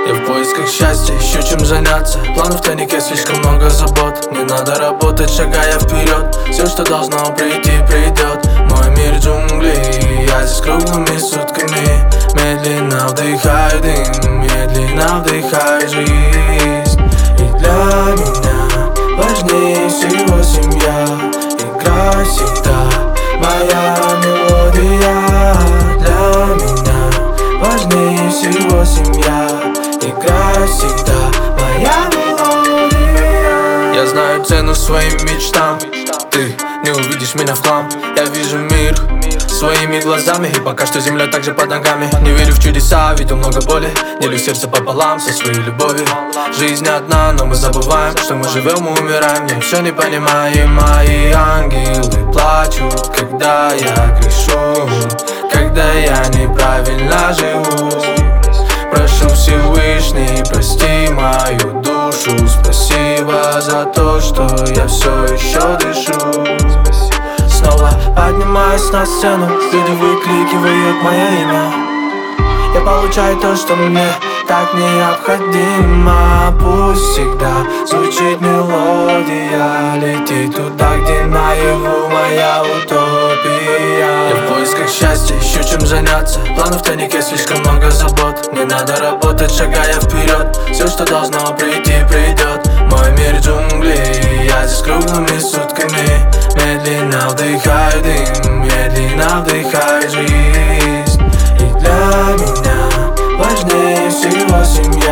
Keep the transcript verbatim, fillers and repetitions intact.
Я в поисках счастья, ищу чем заняться. Планов в тайнике слишком много забот. Не надо работать, шагая вперед. Все, что должно прийти, придет. Мой мир джунглей, я здесь круглыми сутками. Медленно вдыхаю дым, медленно вдыхаю жизнь. И для меня важнее всего семья. Игра всегда моя мелодия. Для меня важнее всего семья. Игра всегда моя мелодия. Я знаю цену своим мечтам. Ты не увидишь меня в хлам. Я вижу мир своими глазами, и пока что земля также под ногами. Не верю в чудеса, видел много боли. Делю сердце пополам со своей любовью. Жизнь одна, но мы забываем, что мы живем и умираем. Я все не понимаю, мои ангелы плачут, когда я грешу, когда я неправильно живу. Прошу Всевышний, прости мою душу. Спасибо за то, что я все еще дышу. Снова поднимаюсь на сцену, люди выкрикивают мое имя. Я получаю то, что мне так необходимо. Пусть всегда звучит мелодия. Лети туда, где наяву моя утопия. Я в поисках счастья, ищу чем заняться. Планов в тайнике слишком много забот. Не надо работать, шагая вперед. Все, что должно прийти, придет. Мой мир джунглей, я здесь круглыми сутками. Медленно вдыхаю дым, медленно вдыхаю жизнь. И для меня важнее всего семья.